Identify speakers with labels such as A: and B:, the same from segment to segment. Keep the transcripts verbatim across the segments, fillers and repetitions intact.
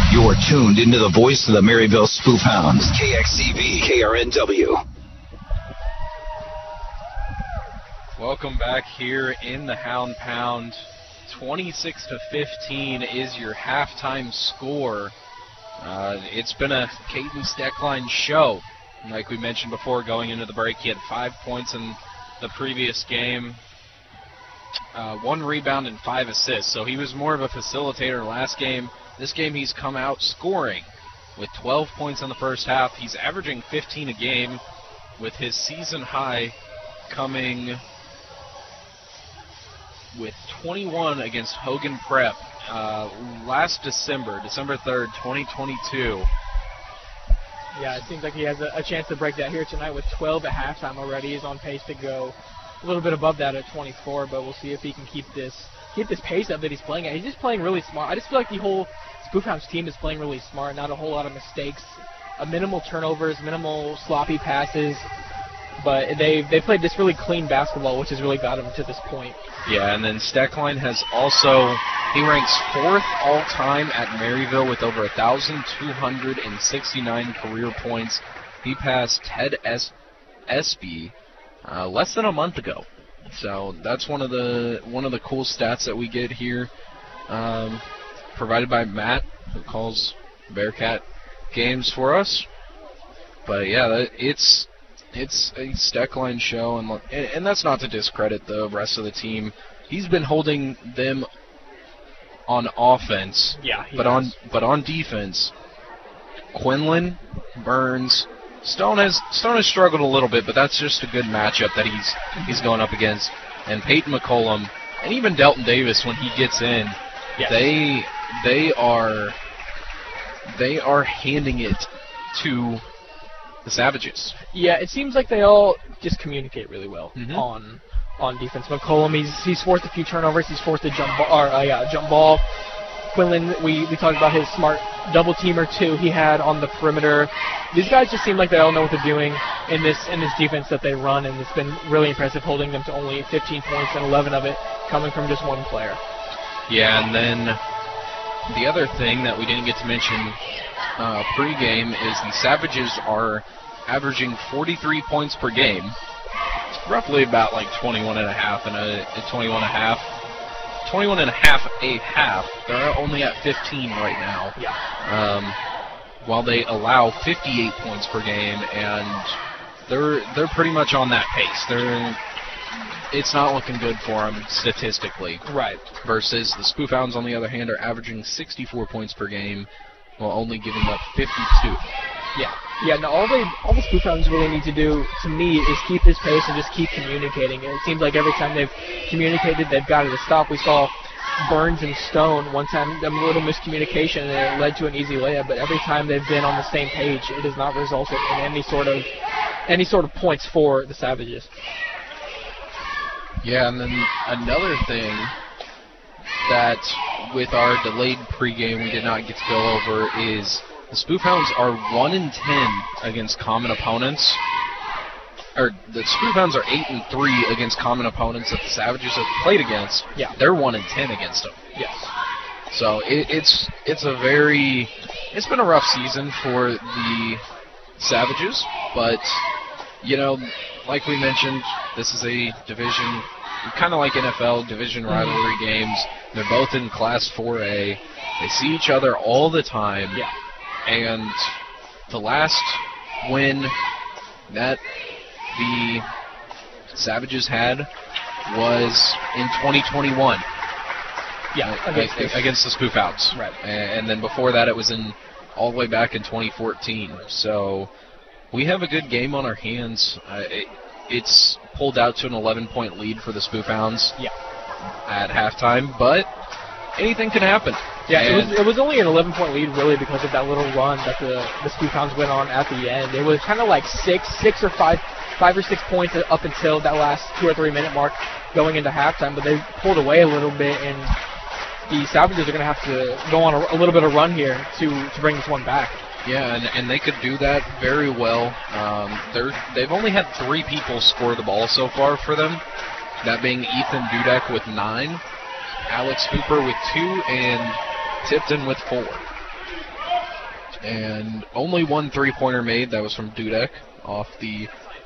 A: You're tuned into the voice of the Maryville Spoof Hounds, K X C V, K R N W.
B: Welcome back here in the Hound Pound. twenty-six to fifteen is your halftime score. Uh, it's been a Caden Steckline show. Like we mentioned before, going into the break, he had five points in the previous game, uh, one rebound and five assists. So he was more of a facilitator last game. This game he's come out scoring with twelve points in the first half. He's averaging fifteen a game, with his season high coming with twenty-one against Hogan Prep uh, last December, December third, twenty twenty-two.
C: Yeah, it seems like he has a, a chance to break that here tonight with twelve at halftime already. He's on pace to go a little bit above that at twenty-four, but we'll see if he can keep this keep this pace up that he's playing at. He's just playing really smart. I just feel like the whole Spoof Hounds team is playing really smart, not a whole lot of mistakes, a minimal turnovers, minimal sloppy passes, but they they played this really clean basketball, which has really got them to this point.
B: Yeah, and then Steckline has also, he ranks fourth all-time at Maryville with over one thousand two hundred sixty-nine career points. He passed Ted es- Espy uh, less than a month ago. So that's one of the one of the cool stats that we get here, um, provided by Matt, who calls Bearcat games for us. But yeah, that, it's it's a Steckline show, and, and and that's not to discredit the rest of the team. He's been holding them on offense,
C: yeah,
B: but
C: has.
B: on but on defense, Quinlan, Burns, Stone has Stone has struggled a little bit, but that's just a good matchup that he's he's going up against. And Peyton McCollum, and even Delton Davis when he gets in,
C: yes.
B: they they are they are handing it to the Savages.
C: Yeah, it seems like they all just communicate really well
B: mm-hmm.
C: on on defense. McCollum, he's he's forced a few turnovers. He's forced a jump ball, or uh, yeah, jump ball. Quinlan, we, we talked about his smart double teamer too he had on the perimeter. These guys just seem like they all know what they're doing in this in this defense that they run, and it's been really impressive, holding them to only fifteen points and eleven of it coming from just one player.
B: Yeah, and then the other thing that we didn't get to mention uh, pregame is the Savages are averaging forty-three points per game, roughly about like twenty-one and a half and a, a twenty-one and a half. twenty-one and a half a half. They're only at fifteen right now.
C: Yeah.
B: Um, while they allow fifty-eight points per game, and they're they're pretty much on that pace. They're it's not looking good for them statistically.
C: Right.
B: Versus the Spoof Hounds, on the other hand, are averaging sixty-four points per game, while only giving up fifty-two.
C: Yeah. Yeah, no, all they all the Spoof Hounds really need to do, to me, is keep this pace and just keep communicating. And it seems like every time they've communicated, they've got it to stop. We saw Burns and Stone one time, a little miscommunication, and it led to an easy layup. But every time they've been on the same page, it has not resulted in any sort of any sort of points for the Savages.
B: Yeah, and then another thing that with our delayed pregame we did not get to go over is the Spoof Hounds are one in ten against common opponents. Or the Spoof Hounds are eight and three against common opponents that the Savages have played against.
C: Yeah.
B: They're one in ten against them.
C: Yes.
B: So it, it's it's a very it's been a rough season for the Savages, but you know, like we mentioned, this is a division, kind of like N F L division rivalry mm-hmm. games. They're both in Class four A. They see each other all the time.
C: Yeah.
B: And the last win that the Savages had was in twenty twenty-one.
C: Yeah,
B: uh, against, against, against the Spoof Hounds.
C: Right.
B: And, and then before that, it was in all the way back in twenty fourteen. So we have a good game on our hands. Uh, it, it's pulled out to an eleven-point lead for the Spoof Hounds.
C: Yeah.
B: At halftime, but anything can happen.
C: Yeah, it was, it was only an eleven-point lead, really, because of that little run that the, the Spoof Hounds went on at the end. It was kind of like six, six or five, five or six points up until that last two or three minute mark going into halftime, but they pulled away a little bit, and the Savages are going to have to go on a, a little bit of run here to, to bring this one back.
B: Yeah, and, and they could do that very well. Um, they're, they've only had three people score the ball so far for them, that being Ethan Dudek with nine, Alex Hooper with two, and Tipton with four. And only one three-pointer made. That was from Dudek off the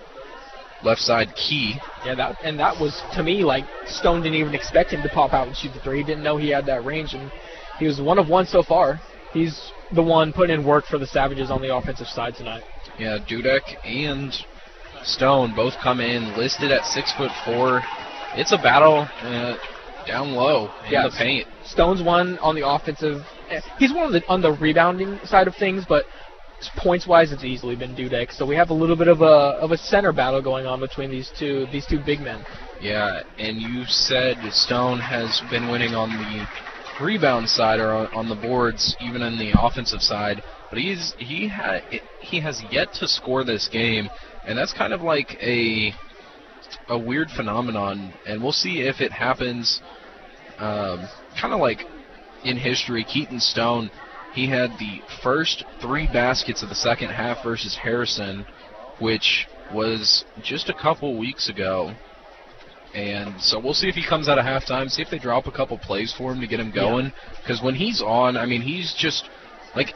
B: left side key.
C: Yeah, that and that was, to me, like, Stone didn't even expect him to pop out and shoot the three. He didn't know he had that range, and he was one of one so far. He's the one putting in work for the Savages on the offensive side tonight.
B: Yeah, Dudek and Stone both come in listed at six foot four. It's a battle uh, down low in
C: Yeah,
B: the paint.
C: Stone's one on the offensive. He's one of the on the rebounding side of things, but points wise, it's easily been Dudek. So we have a little bit of a of a center battle going on between these two these two big men.
B: Yeah, and you said Stone has been winning on the rebound side or on, on the boards, even in the offensive side. But he's he ha, he has yet to score this game, and that's kind of like a a weird phenomenon. And we'll see if it happens. Um, kind of like in history, Keaton Stone. He had the first three baskets of the second half versus Harrison, which was just a couple weeks ago. And so we'll see if he comes out of halftime, see if they drop a couple plays for him to get him going. Because when he's on, I mean, he's just, like,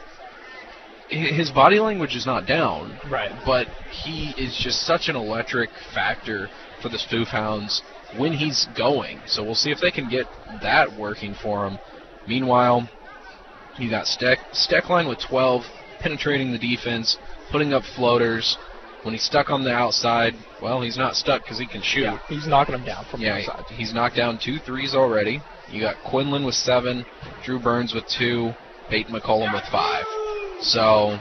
B: his body language is not down.
C: Right.
B: But he is just such an electric factor for the Spoof Hounds when he's going. So we'll see if they can get that working for him. Meanwhile, you got Steck, Steckline with twelve, penetrating the defense, putting up floaters. When he's stuck on the outside, well, he's not stuck because he can shoot.
C: Yeah, he's knocking them down from
B: yeah,
C: the outside.
B: He's knocked down two threes already. You got Quinlan with seven, Drew Burns with two, Peyton McCollum with five. So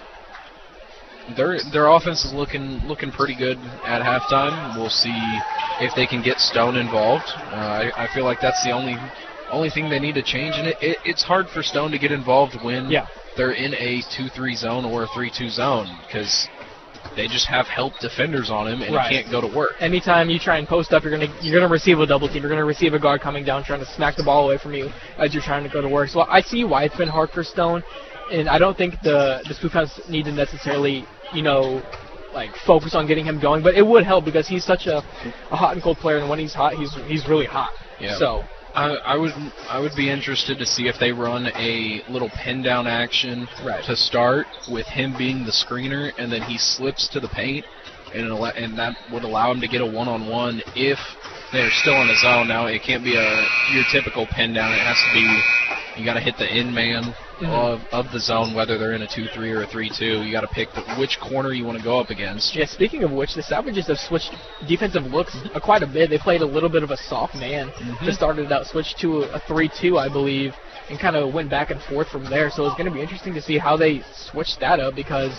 B: their their offense is looking looking pretty good at halftime. We'll see if they can get Stone involved. Uh, I, I feel like that's the only only thing they need to change, and it, it, it's hard for Stone to get involved when
C: yeah.
B: they're in a two three zone or a three two zone because they just have help defenders on him, and
C: right.
B: he can't go to work.
C: Anytime you try and post up, you're gonna you're gonna receive a double team. You're gonna receive a guard coming down trying to smack the ball away from you as you're trying to go to work. So I see why it's been hard for Stone, and I don't think the the Spoof Hounds need to necessarily, you know, like focus on getting him going, but it would help because he's such a, a hot and cold player, and when he's hot, he's he's really hot.
B: Yeah.
C: So.
B: I, I would I would be interested to see if they run a little pin down action
C: right.
B: to start with him being the screener, and then he slips to the paint, and al- and that would allow him to get a one on one if they're still in the zone. Now it can't be a your typical pin down. It has to be you got to hit the in man mm-hmm. of of the zone, whether they're in a two three or a three two. You got to pick the, which corner you want to go up against.
C: Yeah. Speaking of which, the Savages have switched defensive looks uh, quite a bit. They played a little bit of a soft man
B: mm-hmm.
C: to start it out, switched to a three two, I believe, and kind of went back and forth from there. So it's going to be interesting to see how they switched that up because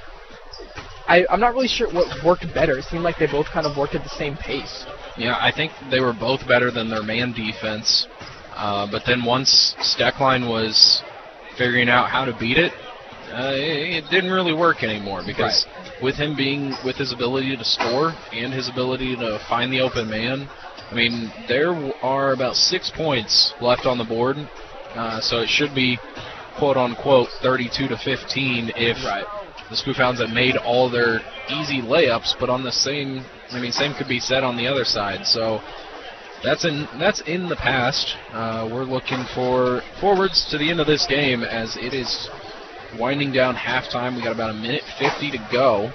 C: I, I'm not really sure what worked better. It seemed like they both kind of worked at the same pace.
B: Yeah, I think they were both better than their man defense. Uh, but then once Steckline was figuring out how to beat it, uh, it, it didn't really work anymore because
C: right.
B: with him being, with his ability to score and his ability to find the open man, I mean, there are about six points left on the board, uh, so it should be, quote-unquote, thirty-two to fifteen if
C: right.
B: the Spoof Hounds have made all their easy layups, but on the same, I mean, same could be said on the other side, so That's in that's in the past. Uh, we're looking for forwards to the end of this game as it is winding down halftime. We got about a minute fifty to go.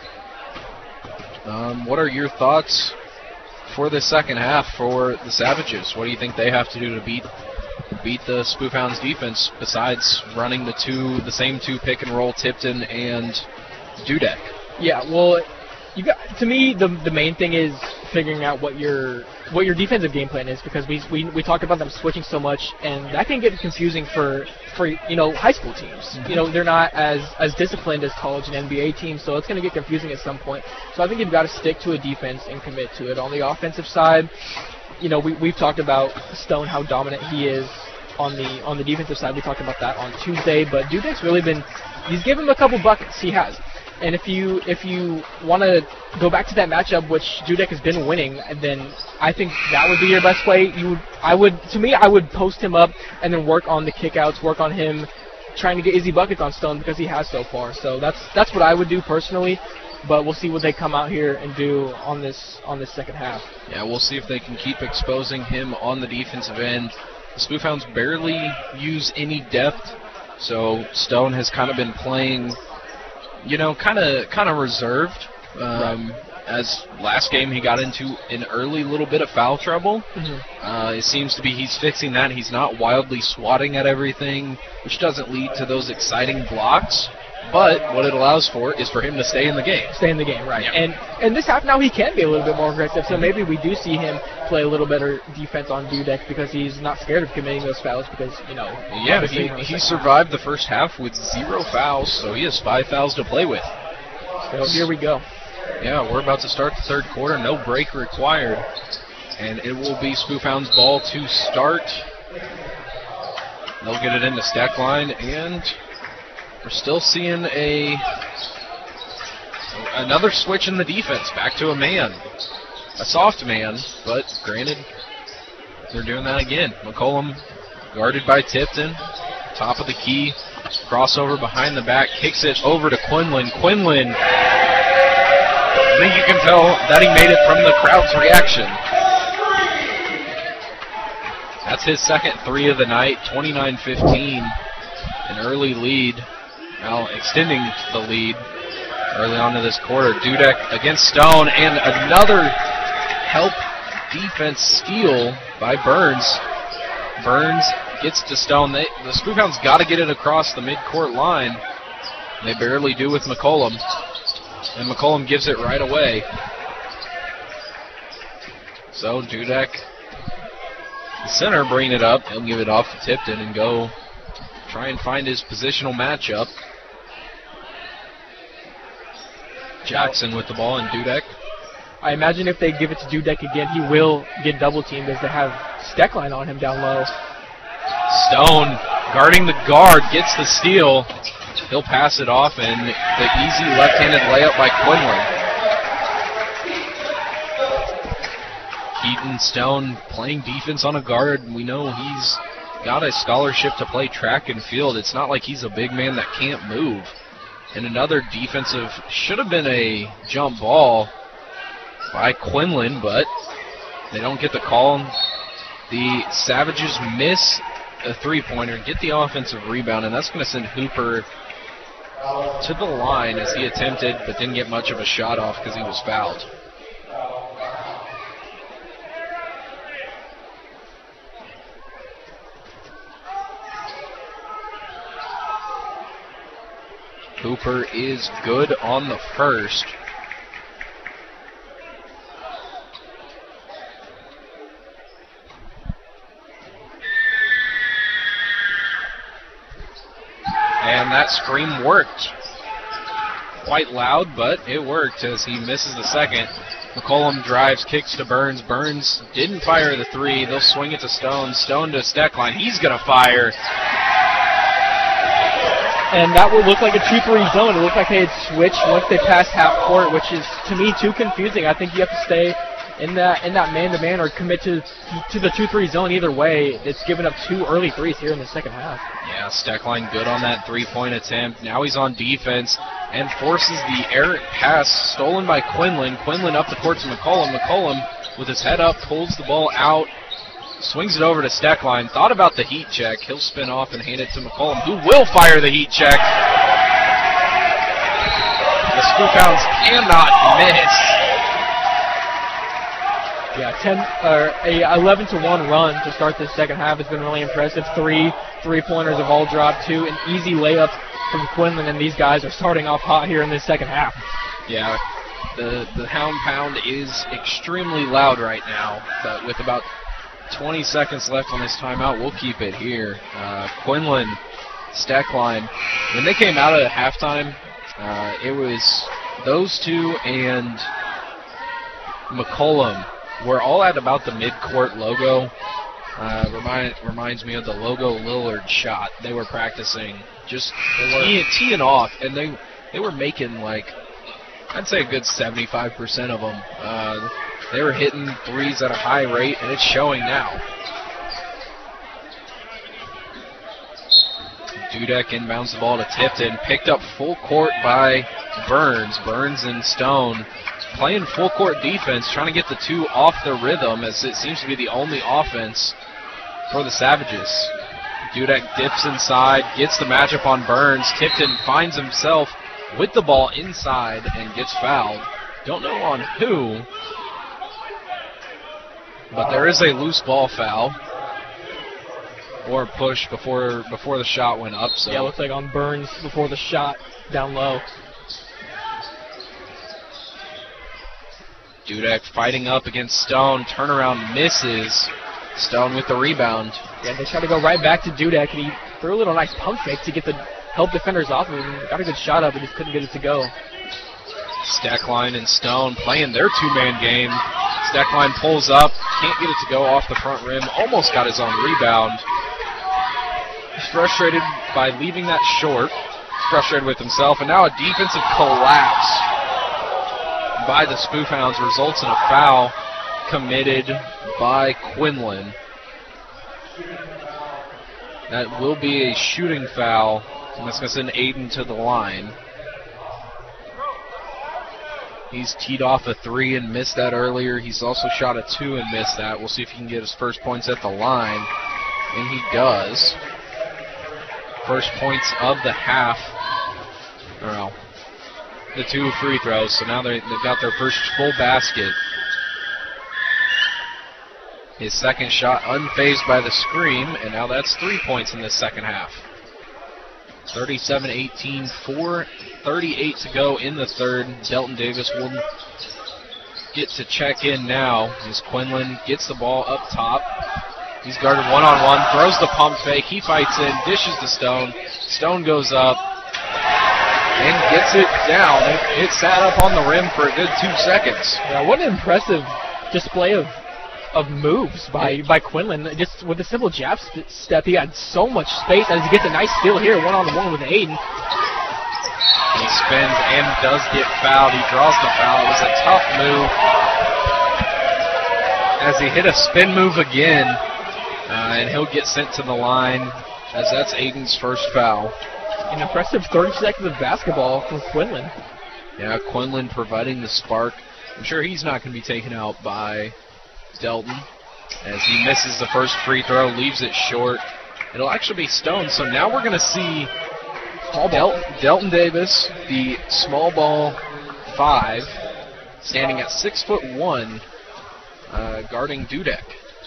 B: Um, what are your thoughts for the second half for the Savages? What do you think they have to do to beat beat the Spoof Hounds defense besides running the two the same two pick and roll Tipton and Dudek?
C: Yeah, well, you got to me the the main thing is figuring out what your what your defensive game plan is because we we we talked about them switching so much and that can get confusing for for you know high school teams. Mm-hmm. You know they're not as as disciplined as college and N B A teams, so it's going to get confusing at some point. So I think you've got to stick to a defense and commit to it. On the offensive side, you know we we've talked about Stone how dominant he is on the on the defensive side. We talked about that on Tuesday, but Dudek's really been he's given him a couple buckets. He has. And if you if you want to go back to that matchup, which Dudek has been winning, then I think that would be your best play. You would, I would, to me, I would post him up and then work on the kickouts, work on him trying to get easy buckets on Stone because he has so far. So that's that's what I would do personally. But we'll see what they come out here and do on this on this second half.
B: Yeah, we'll see if they can keep exposing him on the defensive end. The Spoof Hounds barely use any depth, so Stone has kind of been playing you know, kind of kind of reserved. Um, right. As last game he got into an early little bit of foul trouble. Mm-hmm. Uh, it seems to be he's fixing that. He's not wildly swatting at everything, which doesn't lead to those exciting blocks. But what it allows for is for him to stay in the game.
C: Stay in the game, right.
B: Yeah.
C: And and this half now he can be a little bit more aggressive, so maybe we do see him play a little better defense on Dudek because he's not scared of committing those fouls because, you know.
B: Yeah, he, he survived the first half with zero fouls, so he has five fouls to play with.
C: So here we go.
B: Yeah, we're about to start the third quarter. No break required. And it will be Spoofhound's ball to start. They'll get it into stack line, and we're still seeing a another switch in the defense. Back to a man. A soft man, but granted, they're doing that again. McCollum guarded by Tipton. Top of the key. Crossover behind the back. Kicks it over to Quinlan. Quinlan. I think you can tell that he made it from the crowd's reaction. That's his second three of the night, twenty-nine fifteen, an early lead. Now extending the lead early on to this quarter. Dudek against Stone, and another help defense steal by Burns. Burns gets to Stone. They, the Spoofhounds got to get it across the midcourt line. They barely do with McCollum. And McCollum gives it right away. So Dudek, the center, bring it up. He'll give it off to Tipton and go try and find his positional matchup. Jackson with the ball and Dudek.
C: I imagine if they give it to Dudek again, he will get double teamed as they have Steckline on him down low.
B: Stone guarding the guard, gets the steal. He'll pass it off, and the easy left-handed layup by Quinlan. Keaton Stone playing defense on a guard. We know he's got a scholarship to play track and field. It's not like he's a big man that can't move. And another defensive, should have been a jump ball by Quinlan, but they don't get the call. The Savages miss a three-pointer, get the offensive rebound, and that's going to send Hooper to the line as he attempted but didn't get much of a shot off because he was fouled. Hooper is good on the first. And that scream worked. Quite loud, but it worked as he misses the second. McCollum drives, kicks to Burns. Burns didn't fire the three. They'll swing it to Stone. Stone to Steckline. He's going to fire.
C: And that would look like a two three zone. It looked like they had switched once they passed half court, which is, to me, too confusing. I think you have to stay in that in that man-to-man or commit to to the two three zone. Either way, it's given up two early threes here in the second half.
B: Yeah, Steckline good on that three-point attempt. Now he's on defense and forces the errant pass stolen by Quinlan. Quinlan up the court to McCollum. McCollum, with his head up, pulls the ball out, swings it over to Steckline. Thought about the heat check. He'll spin off and hand it to McCollum, who will fire the heat check. The Spoofhounds cannot miss.
C: Yeah, ten or a eleven to one run to start this second half has been really impressive. Three three-pointers have all dropped. Two an easy layup from Quinlan, and these guys are starting off hot here in this second half.
B: Yeah, the the Hound Pound is extremely loud right now, but with about twenty seconds left on this timeout, we'll keep it here. Uh, Quinlan, Steckline, when they came out at halftime, uh, it was those two and McCollum were all at about the mid-court logo. Uh, remind, reminds me of the logo Lillard shot. They were practicing just tee, teeing off, and they they were making like, I'd say a good seventy-five percent of them. Uh, they were hitting threes at a high rate, and it's showing now. Dudek inbounds the ball to Tipton, picked up full court by Burns. Burns and Stone playing full court defense, trying to get the two off their rhythm, as it seems to be the only offense for the Savages. Dudek dips inside, gets the matchup on Burns. Tipton finds himself with the ball inside and gets fouled. Don't know on who, but there is a loose ball foul or push before before the shot went up. So
C: yeah, it looks like on Burns before the shot down low.
B: Dudek fighting up against Stone. Turnaround misses. Stone with the rebound.
C: Yeah, they try to go right back to Dudek, and he threw a little nice pump fake to get the help defenders off of him. Got a good shot up, but just couldn't get it to go.
B: Stackline and Stone playing their two-man game. Stackline pulls up, can't get it to go off the front rim. Almost got his own rebound. He's frustrated by leaving that short. He's frustrated with himself, and now a defensive collapse by the Spoof Hounds results in a foul committed by Quinlan. That will be a shooting foul, and that's going to send Aiden to the line. He's teed off a three and missed that earlier. He's also shot a two and missed that. We'll see if he can get his first points at the line, and he does. First points of the half. Or no, the two free throws, so now they've got their first full basket. His second shot unfazed by the screen, and now that's three points in this second half. thirty-seven eighteen, four thirty-eight to go in the third. Delton Davis will get to check in now as Quinlan gets the ball up top. He's guarded one-on-one, throws the pump fake, he fights in, dishes to Stone. Stone goes up and gets it down. It, it sat up on the rim for a good two seconds.
C: Yeah, what an impressive display of of moves by, by Quinlan. Just with a simple jab st step, he had so much space as he gets a nice steal here, one-on-one with Aiden.
B: He spins and does get fouled. He draws the foul. It was a tough move as he hit a spin move again, uh, and he'll get sent to the line as that's Aiden's first foul.
C: An impressive thirty seconds of basketball from Quinlan.
B: Yeah, Quinlan providing the spark. I'm sure he's not going to be taken out by Delton as he misses the first free throw, leaves it short. It'll actually be Stone, so now we're going to see Del Delton Davis, the small ball five, standing at six foot one, uh, guarding Dudek.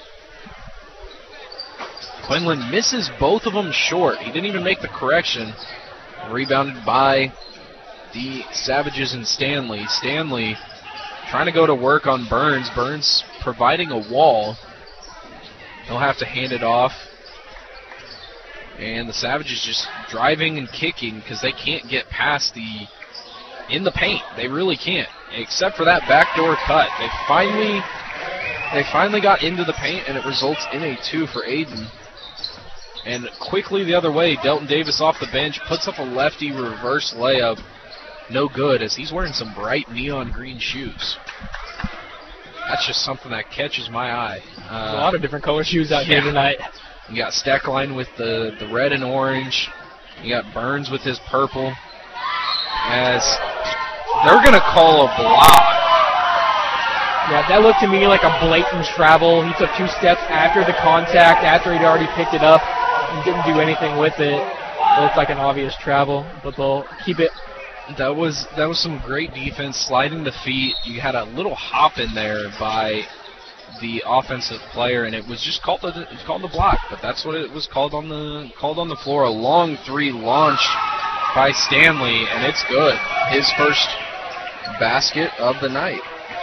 B: Quinlan misses both of them short. He didn't even make the correction. Rebounded by the Savages and Stanley. Stanley trying to go to work on Burns. Burns providing a wall. He'll have to hand it off. And the Savages just driving and kicking because they can't get past the in the paint. They really can't, except for that backdoor cut. They finally they finally got into the paint, and it results in a two for Aiden. And quickly the other way, Delton Davis off the bench puts up a lefty reverse layup. No good, as he's wearing some bright neon green shoes. That's just something that catches my eye. Uh,
C: a lot of different color shoes out
B: yeah.
C: here tonight.
B: You got Stackline with the, the red and orange. You got Burns with his purple. As they're going to call a block.
C: Yeah, that looked to me like a blatant travel. He took two steps after the contact, after he'd already picked it up, and didn't do anything with it. It looked like an obvious travel, but they'll keep it.
B: That was that was some great defense, sliding the feet. You had a little hop in there by the offensive player, and it was just called the it's called the block. But that's what it was called on the called on the floor. A long three launched by Stanley, and it's good. His first basket of the night.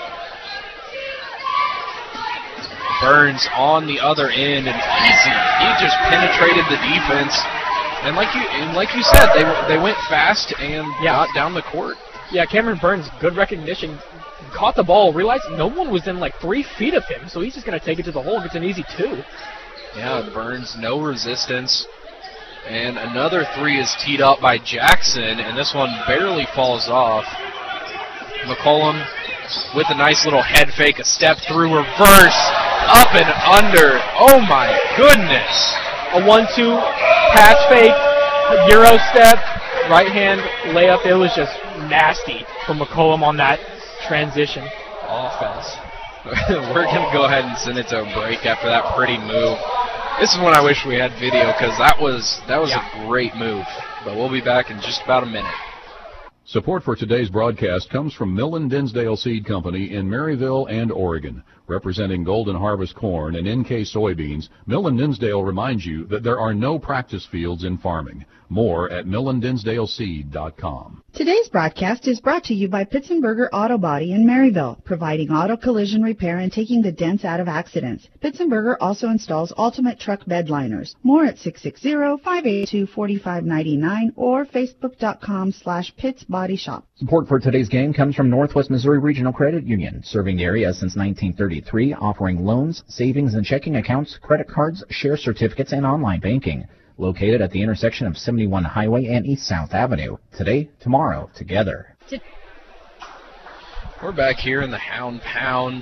B: Burns on the other end, and easy. He just penetrated the defense. And like you, and like you said, they they went fast and
C: yeah.
B: got down the court.
C: Yeah, Cameron Burns, good recognition. Caught the ball, realized no one was in like three feet of him, so he's just going to take it to the hole. Gets an easy two. Yeah,
B: Burns, no resistance. And another three is teed up by Jackson, and this one barely falls off. McCollum with a nice little head fake, a step through, reverse, up and under. Oh my goodness.
C: A one two pass fake, a Euro step, right hand layup. It was just nasty from McCollum on that transition.
B: Offense. We're going to go ahead and send it to a break after that pretty move. This is when I wish we had video because that was, that was yeah. a great move. But we'll be back in just about a minute.
D: Support for today's broadcast comes from Millen Dinsdale Seed Company in Maryville and Oregon. Representing Golden Harvest corn and N K soybeans, Millen Dinsdale reminds you that there are no practice fields in farming. More at millen dinsdale seed dot com.
E: Today's broadcast is brought to you by Pitsenberger Auto Body in Maryville, providing auto collision repair and taking the dents out of accidents. Pitsenberger also installs ultimate truck bed liners. More at six six zero, five eight two, four five nine nine or facebook dot com slash Pitts Body Shop.
F: Support for today's game comes from Northwest Missouri Regional Credit Union, serving the area since nineteen thirty-three, offering loans, savings, and checking accounts, credit cards, share certificates, and online banking. Located at the intersection of seventy-one Highway and East South Avenue. Today, tomorrow, together.
B: We're back here in the Hound Pound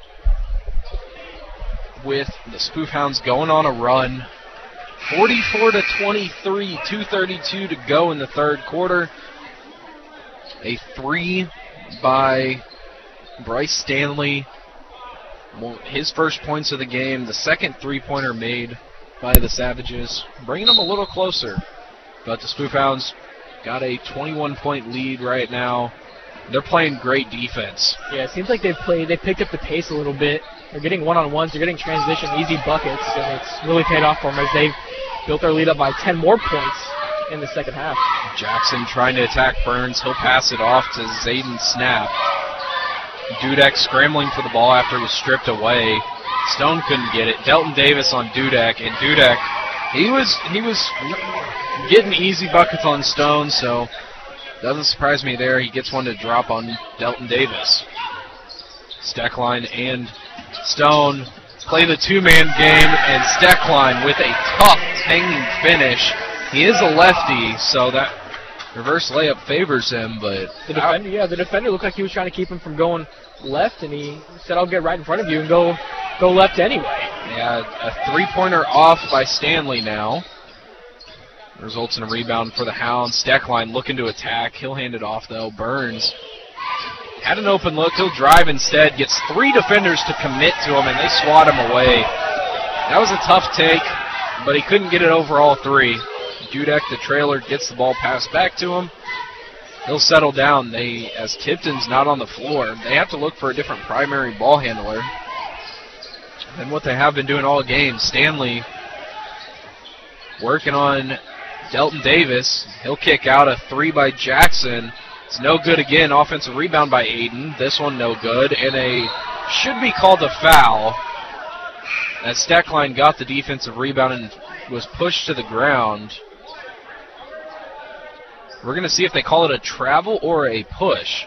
B: with the Spoof Hounds going on a run. forty-four to twenty-three, two thirty-two to go in the third quarter. A three by Bryce Stanley. His first points of the game. The second three-pointer made by the Savages, bringing them a little closer. But the Spoof Hounds got a twenty-one point lead right now. They're playing great defense.
C: Yeah, it seems like they've played, they picked up the pace a little bit. They're getting one-on-ones, they're getting transition, easy buckets, and it's really paid off for them as they've built their lead up by ten more points in the second half.
B: Jackson trying to attack Burns. He'll pass it off to Zayden Snap. Dudek scrambling for the ball after it was stripped away. Stone couldn't get it. Delton Davis on Dudek, and Dudek, he was he was getting easy buckets on Stone, so doesn't surprise me there. He gets one to drop on Delton Davis. Steckline and Stone play the two-man game, and Steckline with a tough hanging finish. He is a lefty, so that reverse layup favors him, but
C: the defender, yeah, the defender looked like he was trying to keep him from going left, and he said, "I'll get right in front of you and go go left anyway."
B: Yeah, a three-pointer off by Stanley now. Results in a rebound for the Hounds. Steckline looking to attack. He'll hand it off, though. Burns had an open look. He'll drive instead. Gets three defenders to commit to him, and they swat him away. That was a tough take, but he couldn't get it over all three. Dudek, the trailer, gets the ball passed back to him. He'll settle down. They, as Tipton's not on the floor, they have to look for a different primary ball handler than what they have been doing all game. Stanley working on Delton Davis. He'll kick out a three by Jackson. It's no good again. Offensive rebound by Aiden. This one no good. And a should be called a foul. As Steckline got the defensive rebound and was pushed to the ground. We're going to see if they call it a travel or a push.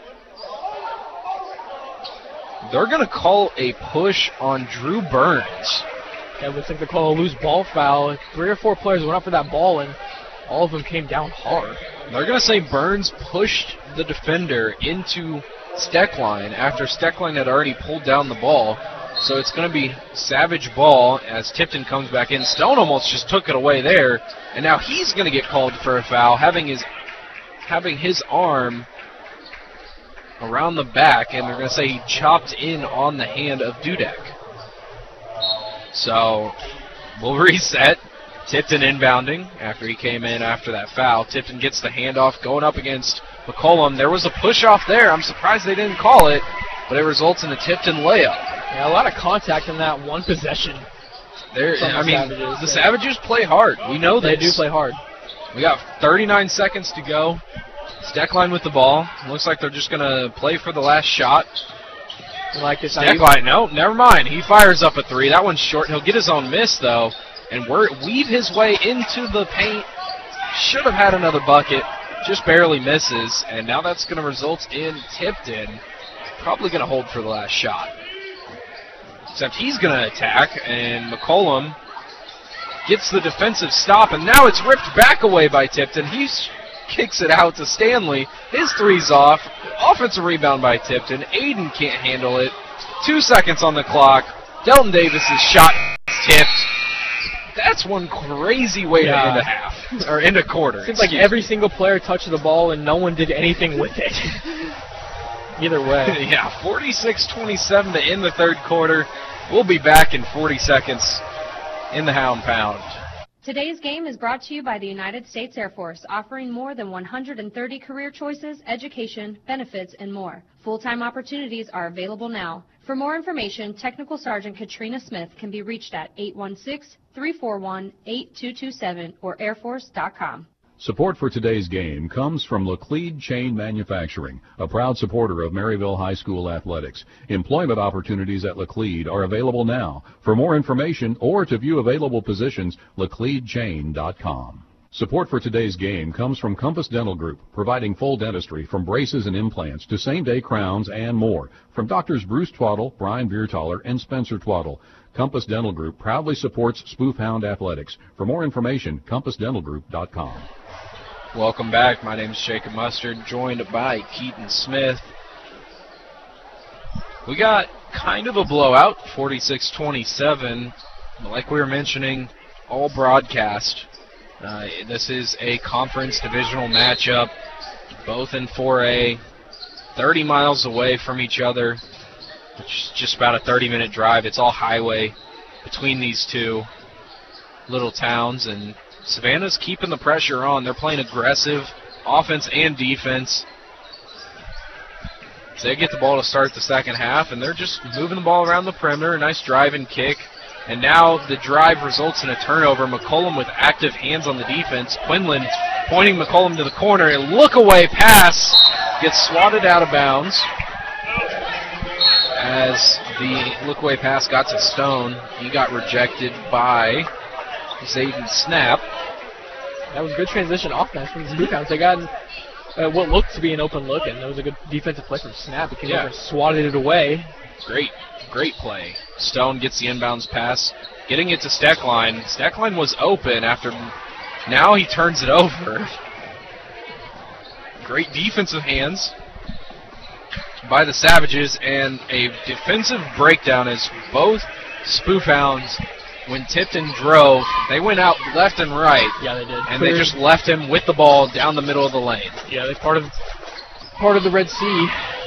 B: They're going to call a push on Drew Burns.
C: Yeah, it looks like they call a loose ball foul. Three or four players went up for that ball, and all of them came down hard.
B: They're going to say Burns pushed the defender into Steckline after Steckline had already pulled down the ball. So it's going to be Savage ball as Tipton comes back in. Stone almost just took it away there, and now he's going to get called for a foul, having his having his arm around the back, and they're going to say he chopped in on the hand of Dudek. So we'll reset. Tipton inbounding after he came in after that foul. Tipton gets the handoff going up against McCollum. There was a push-off there. I'm surprised they didn't call it, but it results in a Tipton layup.
C: Yeah, a lot of contact in that one possession.
B: There,
C: the
B: I mean,
C: Savages,
B: the
C: yeah.
B: Savages play hard. We know
C: They
B: this.
C: do play hard.
B: We got thirty-nine seconds to go. Steckline with the ball. Looks like they're just going to play for the last shot.
C: I like this.
B: Steckline, no, never mind. He fires up a three. That one's short. He'll get his own miss, though, and we're, weave his way into the paint. Should have had another bucket. Just barely misses, and now that's going to result in Tipton probably going to hold for the last shot. Except he's going to attack, and McCollum gets the defensive stop, and now it's ripped back away by Tipton. He kicks it out to Stanley. His three's off. Offensive rebound by Tipton. Aiden can't handle it. Two seconds on the clock. Delton Davis's shot tipped. That's one crazy way
C: Yeah.
B: to end a half, or end a quarter.
C: Seems like
B: excuse
C: every
B: me.
C: single player touched the ball and no one did anything with it. Either way.
B: Yeah, forty-six twenty-seven to end the third quarter. We'll be back in forty seconds in the Hound Pound.
G: Today's game is brought to you by the United States Air Force, offering more than one hundred thirty career choices, education, benefits, and more. Full-time opportunities are available now. For more information, Technical Sergeant Katrina Smith can be reached at eight one six, three four one, eight two two seven or air force dot com.
D: Support for today's game comes from Laclede Chain Manufacturing, a proud supporter of Maryville High School athletics. Employment opportunities at Laclede are available now. For more information or to view available positions, laclede chain dot com. Support for today's game comes from Compass Dental Group, providing full dentistry from braces and implants to same-day crowns and more. From Doctors Bruce Twaddle, Brian Biertaler, and Spencer Twaddle, Compass Dental Group proudly supports Spoof Hound Athletics. For more information, compass dental group dot com.
B: Welcome back. My name is Jacob Mustard, joined by Keaton Smith. We got kind of a blowout, forty-six twenty-seven. Like we were mentioning, all broadcast. Uh, this is a conference divisional matchup, both in four A, thirty miles away from each other, which is just about a thirty-minute drive. It's all highway between these two little towns, and Savannah's keeping the pressure on. They're playing aggressive offense and defense. So they get the ball to start the second half, and they're just moving the ball around the perimeter. A nice drive and kick. And now the drive results in a turnover. McCollum with active hands on the defense. Quinlan pointing McCollum to the corner. A look-away pass gets swatted out of bounds as the look-away pass got to Stone. He got rejected by Zayden Snap.
C: That was a good transition offense from the Spoof Hounds. They got uh, what looked to be an open look, and that was a good defensive play from Snap. He came
B: Yeah.
C: over and swatted it away.
B: Great, great play. Stone gets the inbounds pass, getting it to Steckline. Steckline was open after, now he turns it over. Great defensive hands by the Savages, and a defensive breakdown as both Spoof Hounds, when Tipton drove, they went out left and right.
C: Yeah, they did.
B: And
C: Clear.
B: they just left him with the ball down the middle of the lane.
C: Yeah, they're part of part of the Red Sea.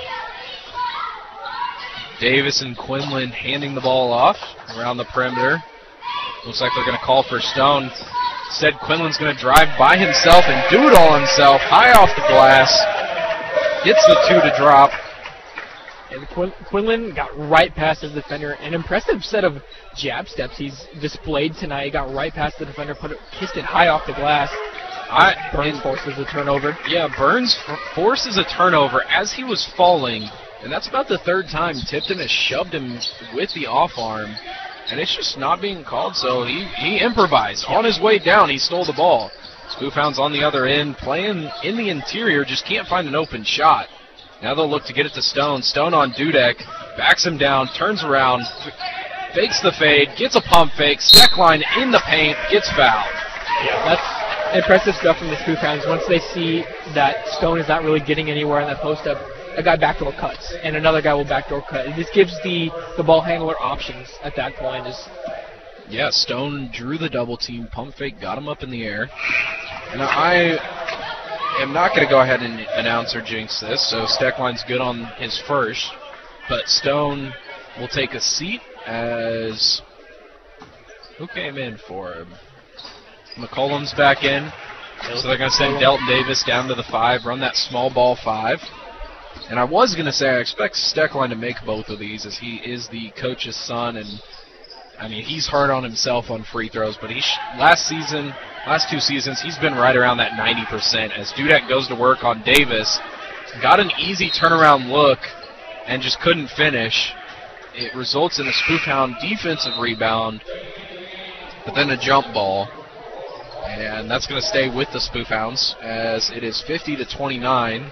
B: Davis and Quinlan handing the ball off around the perimeter. Looks like they're going to call for Stone. Instead, Quinlan's going to drive by himself and do it all himself, high off the glass. Gets the two to drop.
C: And Quin Quinlan got right past his defender. An impressive set of jab steps he's displayed tonight. He got right past the defender, put it, kissed it high off the glass.
B: I,
C: Burns forces a turnover.
B: Yeah, Burns forces a turnover as he was falling. And that's about the third time Tipton has shoved him with the off arm. And it's just not being called, so he, he improvised. On his way down, he stole the ball. Spoof Hounds on the other end, playing in the interior, just can't find an open shot. Now they'll look to get it to Stone. Stone on Dudek, backs him down, turns around, fakes the fade, gets a pump fake, Steckline in the paint, gets fouled.
C: Yeah, that's impressive stuff from the Spoof Hounds. Once they see that Stone is not really getting anywhere in that post-up, a guy backdoor cuts, and another guy will backdoor cut. This gives the, the ball handler options at that point. Just
B: yeah, Stone drew the double team, pump fake, got him up in the air. And I am not going to go ahead and announce or jinx this, so Steckline's good on his first. But Stone will take a seat as... Who came in for him? McCollum's back in. So they're going to send Delton Davis down to the five, run that small ball five. And I was going to say I expect Steckline to make both of these as he is the coach's son. And, I mean, he's hard on himself on free throws. But he sh last season, last two seasons, he's been right around that ninety percent. As Dudek goes to work on Davis, got an easy turnaround look and just couldn't finish. It results in a Spoof Hound defensive rebound, but then a jump ball. And that's going to stay with the Spoof Hounds as it is fifty to twenty-nine.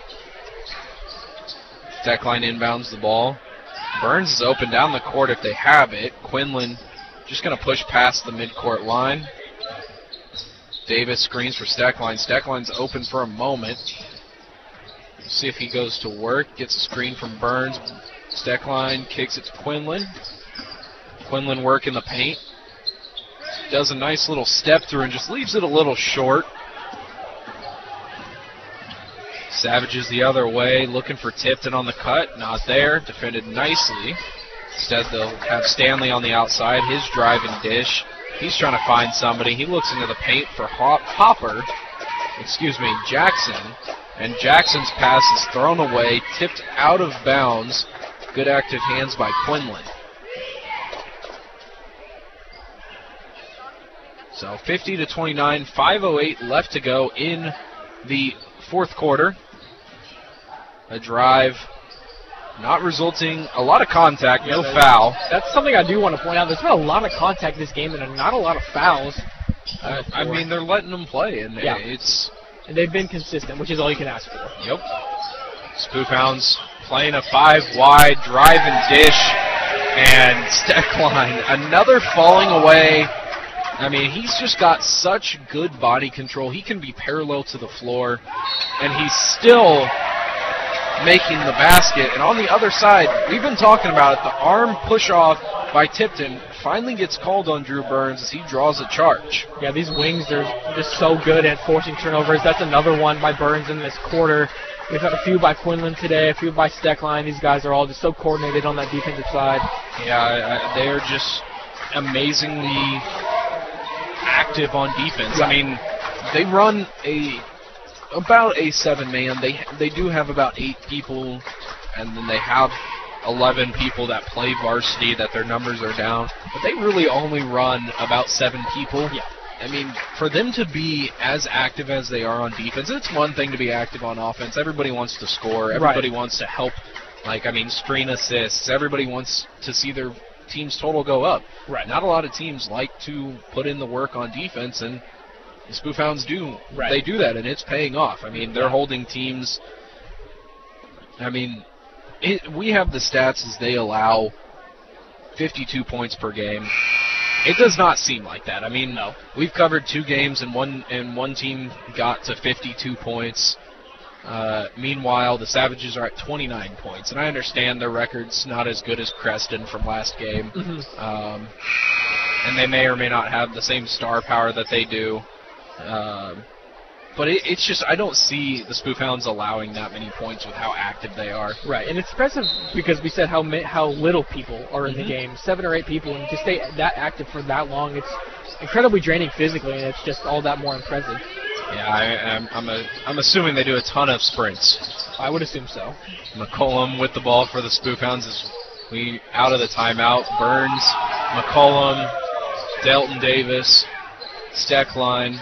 B: Steckline inbounds the ball. Burns is open down the court if they have it. Quinlan just going to push past the midcourt line. Davis screens for Steckline. Steckline's open for a moment. See if he goes to work. Gets a screen from Burns. Steckline kicks it to Quinlan. Quinlan work in the paint. Does a nice little step through and just leaves it a little short. Savages the other way, looking for Tipton on the cut. Not there. Defended nicely. Instead, they'll have Stanley on the outside. His drive and dish. He's trying to find somebody. He looks into the paint for Hop Hopper, excuse me, Jackson. And Jackson's pass is thrown away, tipped out of bounds. Good active hands by Quinlan. So fifty to twenty-nine, five oh eight left to go in the fourth quarter. A drive not resulting, a lot of contact, no
C: yeah,
B: foul.
C: That's something I do want to point out. There's been a lot of contact this game and not a lot of fouls.
B: Uh, I mean, they're letting them play, and
C: yeah.
B: it's
C: and they've been consistent, which is all you can ask for.
B: Yep. Spoof Hounds playing a five wide drive and dish, and Steckline another falling away. I mean, he's just got such good body control. He can be parallel to the floor, and he's still making the basket. And on the other side, we've been talking about it, the arm push-off by Tipton finally gets called on Drew Burns as he draws a charge.
C: Yeah, these wings, they're just so good at forcing turnovers. That's another one by Burns in this quarter. We've had a few by Quinlan today, a few by Steckline. These guys are all just so coordinated on that defensive side.
B: Yeah, I, they are just amazingly active on defense.
C: Yeah.
B: I mean, they run a about a seven-man. They they do have about eight people, and then they have eleven people that play varsity that their numbers are down. But they really only run about seven people.
C: Yeah.
B: I mean, for them to be as active as they are on defense, it's one thing to be active on offense. Everybody wants to score. Everybody
C: right. wants
B: to help. Like, I mean, screen assists. Everybody wants to see their team's total go up.
C: Right.
B: Not a lot of teams like to put in the work on defense, and the Spoof Hounds do.
C: Right.
B: They do that, and it's paying off. I mean, they're
C: yeah.
B: holding teams. I mean, it, we have the stats as they allow fifty-two points per game. It does not seem like that. I mean, no. We've covered two games, and one and one team got to fifty-two points. Uh, meanwhile, the Savages are at twenty-nine points, and I understand their record's not as good as Creston from last game,
C: mm-hmm.
B: um, and they may or may not have the same star power that they do. Um, but it, it's just I don't see the Spoof Hounds allowing that many points with how active they are.
C: Right, and it's impressive because we said how ma- how little people are in
B: mm-hmm.
C: the game, seven or eight people, and to stay that active for that long, it's incredibly draining physically, and it's just all that more impressive.
B: Yeah, I, I'm I'm, a, I'm assuming they do a ton of sprints.
C: I would assume so.
B: McCollum with the ball for the Spoof Hounds as we out of the timeout. Burns, McCollum, Delton Davis, Steckline,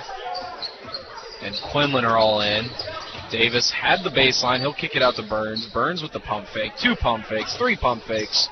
B: and Quinlan are all in. Davis had the baseline. He'll kick it out to Burns. Burns with the pump fake. Two pump fakes. Three pump fakes.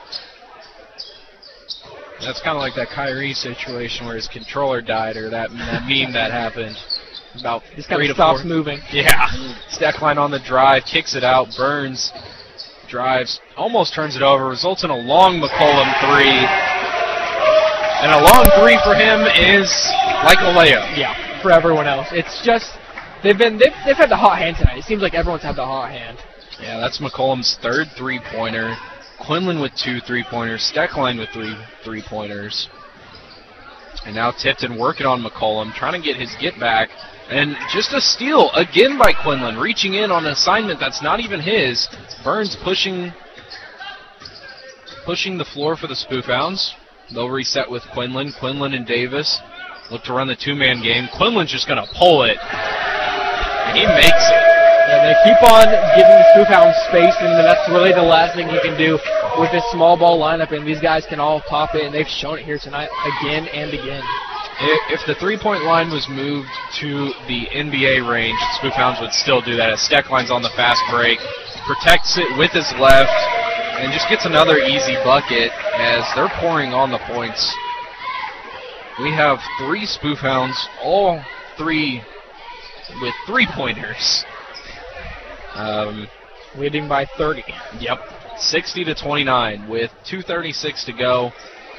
B: That's kind of like that Kyrie situation where his controller died, or that, that meme that happened. About
C: Just
B: three
C: kind
B: to
C: of stops
B: four.
C: moving.
B: Yeah. Steckline on the drive. Kicks it out. Burns drives. Almost turns it over. Results in a long McCollum three. And a long three for him is like a layup.
C: Yeah, for everyone else. It's just... They've been they've, they've had the hot hand tonight. It seems like everyone's had the hot hand.
B: Yeah, that's McCollum's third three-pointer. Quinlan with two three-pointers. Steckline with three three-pointers. And now Tipton working on McCollum, trying to get his get back. And just a steal again by Quinlan, reaching in on an assignment that's not even his. Burns pushing pushing the floor for the Spoof Hounds. They'll reset with Quinlan. Quinlan and Davis look to run the two-man game. Quinlan's just going to pull it. And he makes it.
C: And they keep on giving the Spoof Hounds space, and that's really the last thing you can do with this small ball lineup, and these guys can all pop it, and they've shown it here tonight again and again.
B: If the three-point line was moved to the N B A range, the Spoof Hounds would still do that. As Steckline's on the fast break, protects it with his left, and just gets another easy bucket as they're pouring on the points. We have three Spoof Hounds, all three with three-pointers. Um,
C: Leading by thirty.
B: Yep, sixty to twenty-nine with two thirty-six to go.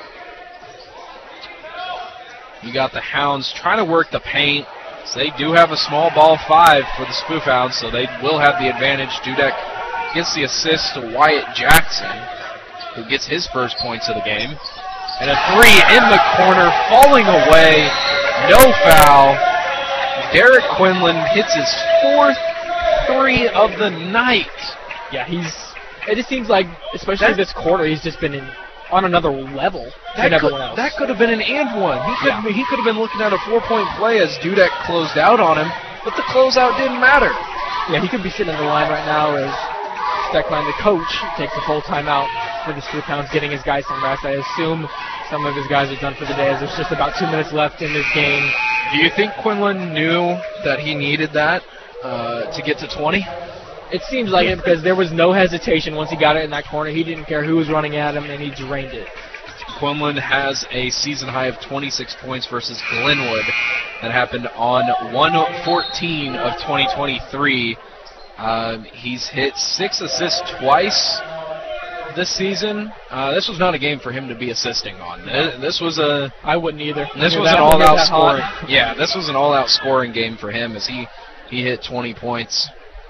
B: You got the Hounds trying to work the paint. So they do have a small ball five for the Spoof Hounds, so they will have the advantage. Dudek gets the assist to Wyatt Jackson, who gets his first points of the game. And a three in the corner, falling away, no foul. Derek Quinlan hits his fourth three of the night.
C: Yeah, he's. It just seems like, especially
B: That,
C: this quarter, he's just been in on another level
B: That
C: than
B: could,
C: everyone else.
B: that could have been an and one. He could
C: Yeah.
B: he could have been looking at a four-point play as Dudek closed out on him, but the closeout didn't matter.
C: Yeah, he could be sitting in the line right now as Steckline, the coach, takes a full timeout for the Spoop Hounds, getting his guys some rest. I assume some of his guys are done for the day as there's just about two minutes left in this game.
B: Do you think Quinlan knew that he needed that uh, to get to twenty?
C: It seems like it because there was no hesitation once he got it in that corner. He didn't care who was running at him, and he drained it.
B: Quinlan has a season high of twenty-six points versus Glenwood. That happened on one fourteen of twenty twenty-three. Um, he's hit six assists twice this season. Uh, this was not a game for him to be assisting on. This was a
C: I wouldn't either.
B: this
C: I mean,
B: was
C: that
B: an
C: one gets
B: all-out
C: that
B: scoring.
C: hot.
B: Yeah, this was an all-out scoring game for him as he he hit twenty points.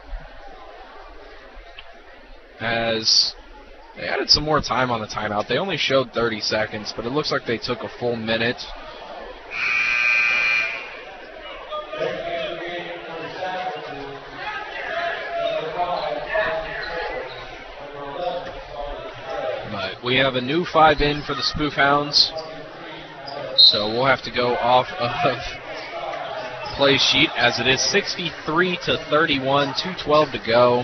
B: As they added some more time on the timeout. They only showed thirty seconds, but it looks like they took a full minute. But we have a new five in for the Spoof Hounds, so we'll have to go off of play sheet as it is sixty-three to thirty-one, two twelve to go.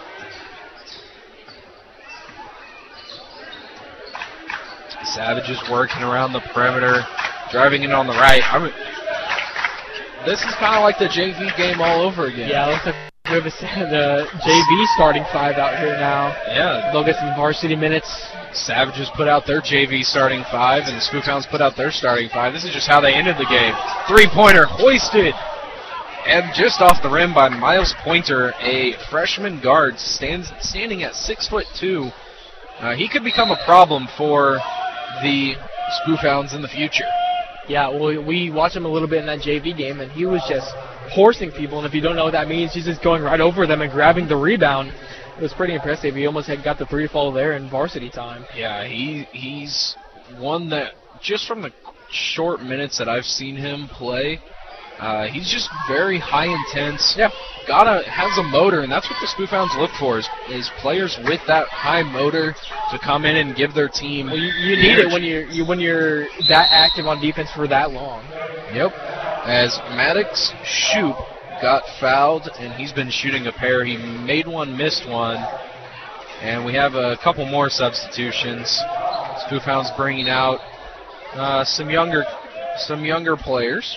B: Savages working around the perimeter, driving in on the right. I mean, this is kind of like the J V game all over again.
C: Yeah, it looks like we have a, the J V starting five out here now.
B: Yeah.
C: They'll get some varsity minutes.
B: Savages put out their J V starting five, and the Spook Hounds put out their starting five. This is just how they ended the game. Three-pointer hoisted, and just off the rim by Miles Pointer, a freshman guard, stands standing at six foot two. Uh, he could become a problem for the Spoof Hounds in the future.
C: Yeah, well, we watched him a little bit in that J V game, and he was just horsing people, and if you don't know what that means, he's just going right over them and grabbing the rebound. It was pretty impressive. He almost had got the three to fall there in varsity time.
B: Yeah, he he's one that, just from the short minutes that I've seen him play, uh, he's just very high intense.
C: Yeah.
B: Got a, has a motor, and that's what the Spoof Hounds look for, is, is players with that high motor to come in and give their team.
C: Well, you, you need it when you're you, when you're that active on defense for that long.
B: Yep. As Maddox Shoop got fouled, and he's been shooting a pair. He made one, missed one, and we have a couple more substitutions. Spoof Hounds bringing out uh, some younger, some younger players.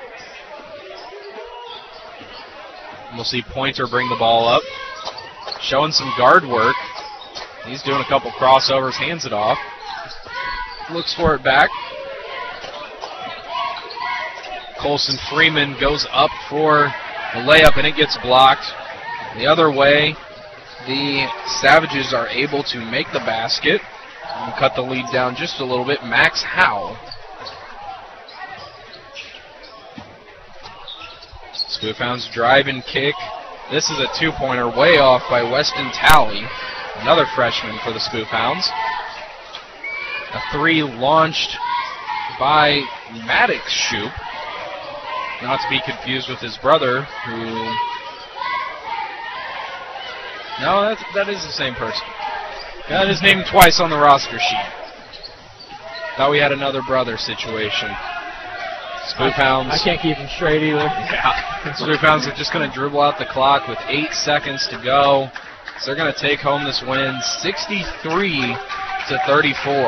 B: We'll see Pointer bring the ball up, showing some guard work. He's doing a couple crossovers, hands it off, looks for it back. Colson Freeman goes up for the layup, and it gets blocked. The other way, the Savages are able to make the basket and cut the lead down just a little bit. Max Howe. Spoof Hounds drive and kick. This is a two-pointer way off by Weston Talley, another freshman for the Spoof Hounds. A three launched by Maddox Shoop, not to be confused with his brother, who... No, that, that is the same person. Got his name twice on the roster sheet. Thought we had another brother situation. Spoof Hounds.
C: I can't keep him straight either.
B: Yeah. Spoof Hounds are just going to dribble out the clock with eight seconds to go. So they're going to take home this win sixty-three to thirty-four.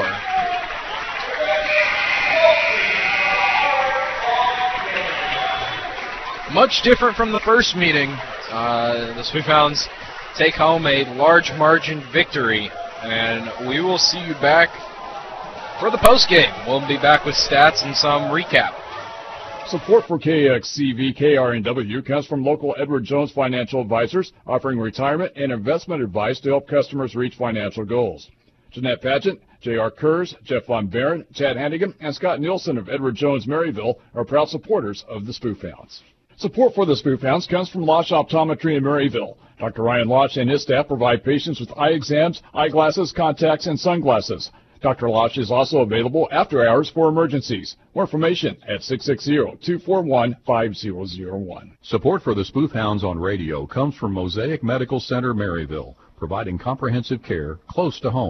B: Much different from the first meeting. Uh, the Spoof Hounds take home a large margin victory. And we will see you back for the postgame. We'll be back with stats and some recap.
D: Support for K X C V K R N W comes from local Edward Jones Financial Advisors, offering retirement and investment advice to help customers reach financial goals. Jeanette Pageant, J R Kurz, Jeff Von Barron, Chad Hannigan, and Scott Nielsen of Edward Jones Maryville are proud supporters of the Spoof Hounds. Support for the Spoof Hounds comes from Losch Optometry in Maryville. Doctor Ryan Losch and his staff provide patients with eye exams, eyeglasses, contacts, and sunglasses. Doctor Losch is also available after hours for emergencies. More information at six six zero, two four one, five zero zero one. Support for the Spoof Hounds on radio comes from Mosaic Medical Center, Maryville, providing comprehensive care close to home.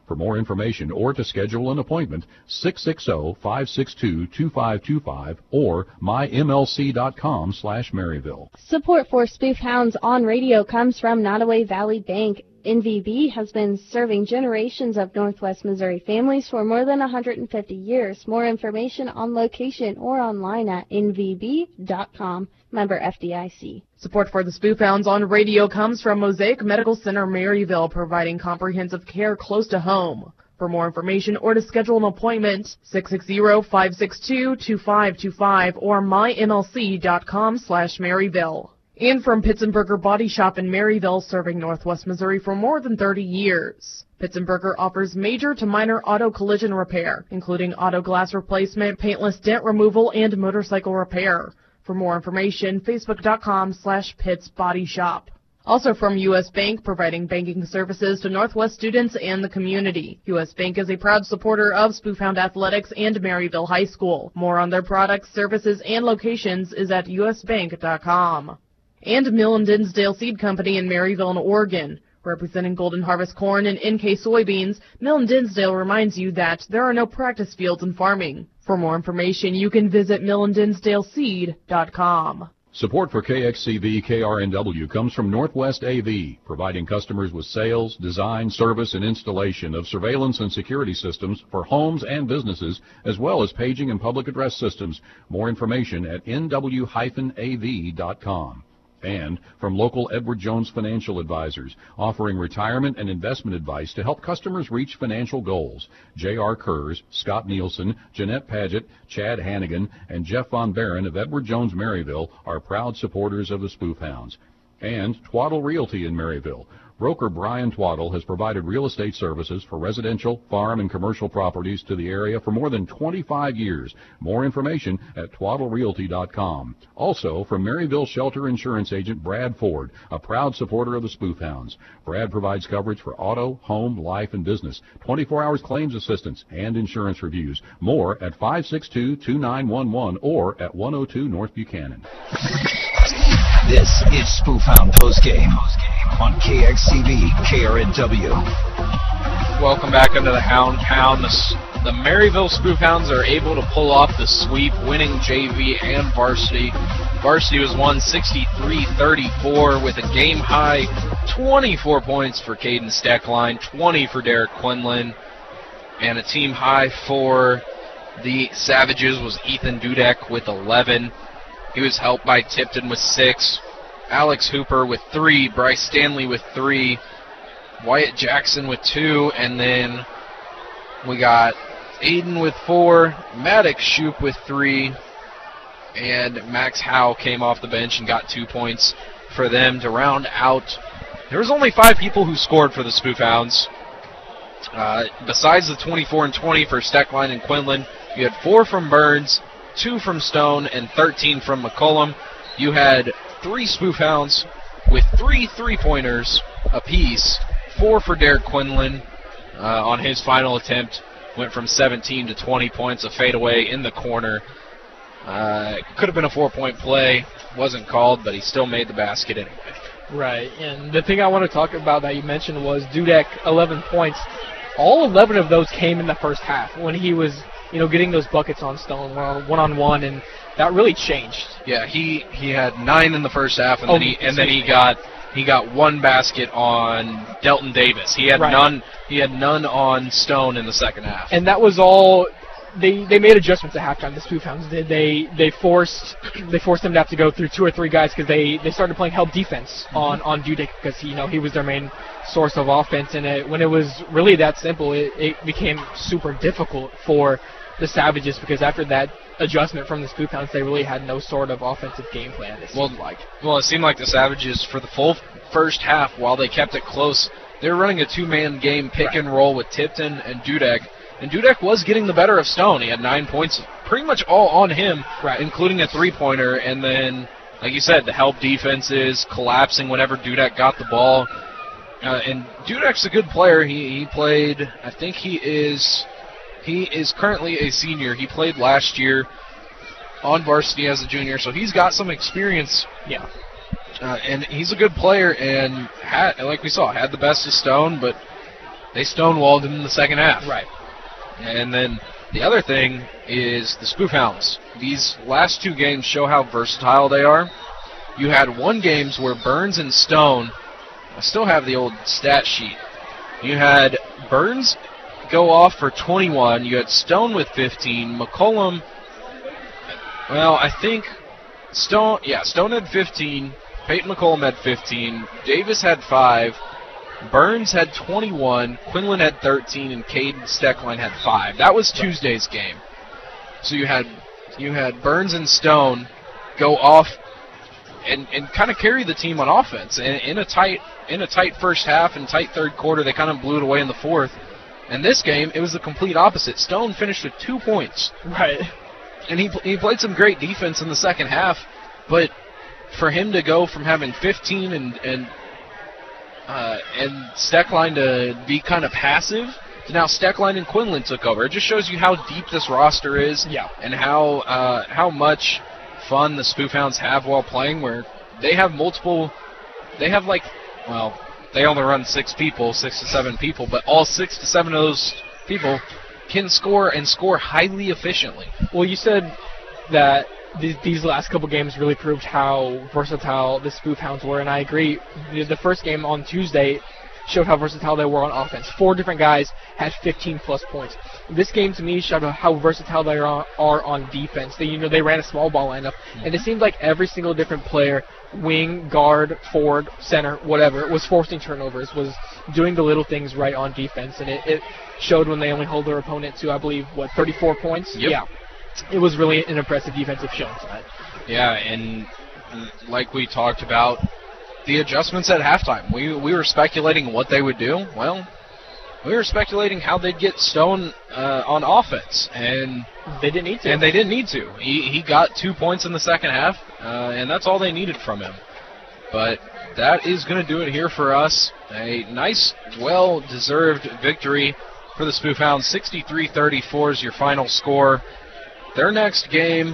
D: For more information or to schedule an appointment, six six zero, five six two, two five two five or my M L C dot com slash Maryville.
H: Support for Spoof Hounds on radio comes from Nottoway Valley Bank. N V B has been serving generations of Northwest Missouri families for more than one hundred fifty years. More information on location or online at N V B dot com. Member F D I C.
I: Support for the Spoof Hounds on radio comes from Mosaic Medical Center Maryville, providing comprehensive care close to home. For more information or to schedule an appointment, six six zero, five six two, two five two five or my M L C dot com slash Maryville. And from Pitzenberger Body Shop in Maryville, serving Northwest Missouri for more than thirty years. Pitzenberger offers major to minor auto collision repair, including auto glass replacement, paintless dent removal, and motorcycle repair. For more information, facebook dot com slash Pitts Body Shop. Also from U S Bank, providing banking services to Northwest students and the community. U S Bank is a proud supporter of Spoofhound Athletics and Maryville High School. More on their products, services, and locations is at U S bank dot com. And Mill and Dinsdale Seed Company in Maryville, Oregon. Representing Golden Harvest corn and N K soybeans, Mill and Dinsdale reminds you that there are no practice fields in farming. For more information, you can visit mill and dinsdale seed dot com.
D: Support for K X C V K R N W comes from Northwest A V, providing customers with sales, design, service, and installation of surveillance and security systems for homes and businesses, as well as paging and public address systems. More information at N W dash A V dot com. And from local Edward Jones Financial Advisors, offering retirement and investment advice to help customers reach financial goals. J R Kurz, Scott Nielsen, Jeanette Paget, Chad Hannigan, and Jeff Von Barron of Edward Jones Maryville are proud supporters of the Spoof Hounds. And Twaddle Realty in Maryville. Broker Brian Twaddle has provided real estate services for residential, farm, and commercial properties to the area for more than twenty-five years. More information at twaddle realty dot com. Also, from Maryville Shelter Insurance Agent Brad Ford, a proud supporter of the Spoof Hounds. Brad provides coverage for auto, home, life, and business, twenty-four hours claims assistance, and insurance reviews. More at five six two, two nine one one or at one oh two North Buchanan.
A: This is Spoof Hound Postgame on K X C V K R N W.
B: Welcome back into the Hound Pound. The, the Maryville Spoof Hounds are able to pull off the sweep, winning J V and varsity. Varsity was won sixty-three thirty-four with a game-high twenty-four points for Caden Steckline, twenty for Derek Quinlan, and a team high for the Savages was Ethan Dudek with eleven. He was helped by Tipton with six, Alex Hooper with three, Bryce Stanley with three, Wyatt Jackson with two, and then we got Aiden with four, Maddox Shoup with three, and Max Howe came off the bench and got two points for them to round out. There was only five people who scored for the Spoof Hounds. Uh, besides the twenty-four and twenty for Steckline and Quinlan, you had four from Burns, two from Stone, and thirteen from McCollum. You had three Spoof Hounds with three three-pointers apiece, four for Derek Quinlan uh, on his final attempt. Went from seventeen to twenty points, a fadeaway in the corner. Uh, could have been a four-point play. Wasn't called, but he still made the basket anyway.
C: Right, and the thing I want to talk about that you mentioned was Dudek, eleven points. All eleven of those came in the first half when he was, you know, getting those buckets on Stone one-on-one, and that really changed.
B: Yeah, he, he had nine in the first half, and
C: oh,
B: then he and then he got he got one basket on Delton Davis. He had
C: right.
B: none. He had none on Stone in the second half.
C: And that was all. They they made adjustments at halftime. The Spoof Hounds did. They they forced they forced them to have to go through two or three guys because they, they started playing help defense on on Dudek because you know he was their main source of offense. And it, when it was really that simple, it, it became super difficult for the Savages because after that adjustment from the Spoof Hounds, they really had no sort of offensive game plan. It
B: well,
C: seemed like.
B: Well, it seemed like the Savages for the full first half, while they kept it close, they were running a two-man game, pick
C: right.
B: and roll with Tipton and Dudek. And Dudek was getting the better of Stone. He had nine points, pretty much all on him,
C: right.
B: including a three-pointer. And then, like you said, the help defenses collapsing whenever Dudek got the ball. Uh, and Dudek's a good player. He he played. I think he is. He is currently a senior. He played last year on varsity as a junior, so he's got some experience.
C: Yeah.
B: Uh, and he's a good player, and had, like we saw, had the best of Stone, but they stonewalled him in the second half.
C: Right.
B: And then the other thing is the Spoof Hounds. These last two games show how versatile they are. You had one games where Burns and Stone, I still have the old stat sheet. You had Burns go off for twenty-one. You had Stone with fifteen. McCollum, well, I think Stone, yeah, Stone had fifteen. Peyton McCollum had fifteen. Davis had five. Burns had twenty-one. Quinlan had thirteen, and Caden Steckline had five. That was Tuesday's game. So you had you had Burns and Stone go off and, and kind of carry the team on offense. And in a tight in a tight first half and tight third quarter, they kind of blew it away in the fourth. And this game, it was the complete opposite. Stone finished with two points.
C: Right.
B: And he he played some great defense in the second half, but for him to go from having fifteen and and uh, and Steckline to be kind of passive, to now Steckline and Quinlan took over. It just shows you how deep this roster is,
C: yeah.
B: and how uh, how much fun the Spoof Hounds have while playing. Where they have multiple, they have like, well, they only run six people, six to seven people, but all six to seven of those people can score and score highly efficiently.
C: Well, you said that th- these last couple games really proved how versatile the Spoof Hounds were, and I agree. The, the first game on Tuesday showed how versatile they were on offense. Four different guys had fifteen plus points. This game to me showed how versatile they are, are on defense. They, you know, they ran a small ball lineup, mm-hmm. and it seemed like every single different player, wing, guard, forward, center, whatever, was forcing turnovers, was doing the little things right on defense, and it, it showed when they only hold their opponent to, I believe, what, thirty-four points?
B: Yep.
C: Yeah. It was really an impressive defensive showing tonight.
B: Yeah, and like we talked about, the adjustments at halftime. We we were speculating what they would do. Well, we were speculating how they'd get Stone uh, on offense, and
C: they didn't need to.
B: And they didn't need to. He he got two points in the second half, uh, and that's all they needed from him. But that is going to do it here for us. A nice, well-deserved victory for the Spoof Hounds. sixty-three thirty-four is your final score. Their next game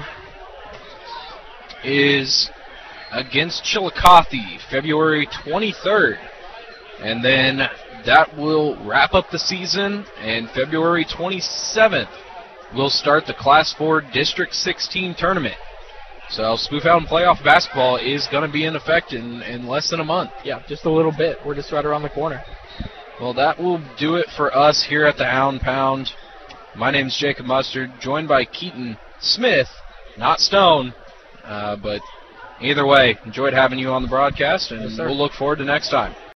B: is against Chillicothe, February twenty-third. And then that will wrap up the season, and February twenty-seventh we'll start the Class four District sixteen tournament. So Spoof Hound playoff basketball is going to be in effect in, in less than a month.
C: Yeah, just a little bit. We're just right around the corner.
B: Well, that will do it for us here at the Hound Pound. My name's Jacob Mustard, joined by Keaton Smith, not Stone, uh, but either way, enjoyed having you on the broadcast, and
C: yes,
B: we'll look forward to next time.